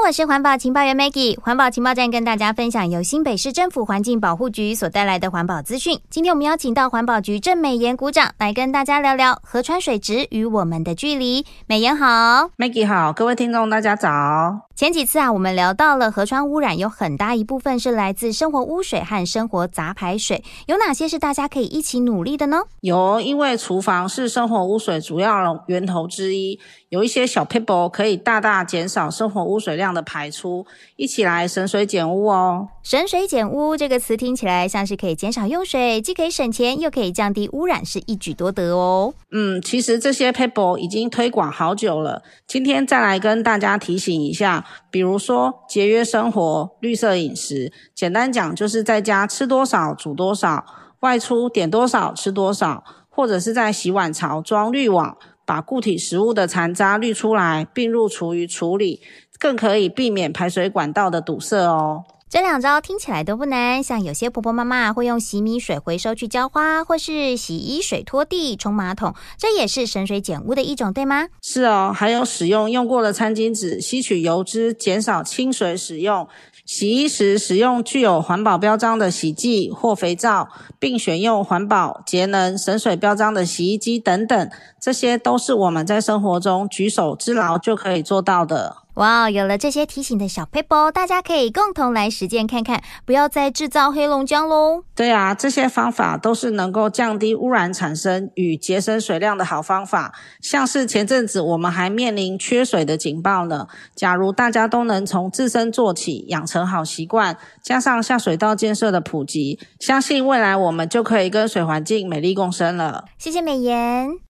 我是环保情报员 Maggie， 环保情报站跟大家分享由新北市政府环境保护局所带来的环保资讯。今天我们邀请到环保局郑美妍股长来跟大家聊聊河川水质与我们的距离。美妍好。 Maggie 好，各位听众大家早。 前几次我们聊到了河川污染有很大一部分是来自生活污水和生活杂排水，有哪些是大家可以一起努力的呢？ 有，因为厨房是生活污水主要源头之一，有一些小撇步可以大大减少生活污水量的排出，一起来省水减污哦。 省水减污这个词听起来像是可以减少用水，既可以省钱又可以降低污染，是一举多得哦。 其实这些撇步已经推广好久了，今天再来跟大家提醒一下，比如说节约生活、绿色饮食，简单讲就是在家吃多少煮多少，外出点多少吃多少，或者是在洗碗槽装滤网，把固体食物的残渣滤出来并入厨余处理，更可以避免排水管道的堵塞哦。 这两招听起来都不难，像有些婆婆妈妈会用洗米水回收去浇花，或是洗衣水拖地、冲马桶，这也是省水减污的一种，对吗？ 是哦，还有使用用过的餐巾纸吸取油脂，减少清水使用，洗衣时使用具有环保标章的洗剂或肥皂，并选用环保、节能、省水标章的洗衣机等等，这些都是我们在生活中举手之劳就可以做到的。 哇，有了这些提醒的小撇步，大家可以共同来实践看看，不要再制造黑龙江咯。 对啊，这些方法都是能够降低污染产生与节省水量的好方法。像是前阵子我们还面临缺水的警报呢，假如大家都能从自身做起，养成好习惯，加上下水道建设的普及，相信未来我们就可以跟水环境美丽共生了。 谢谢美妍。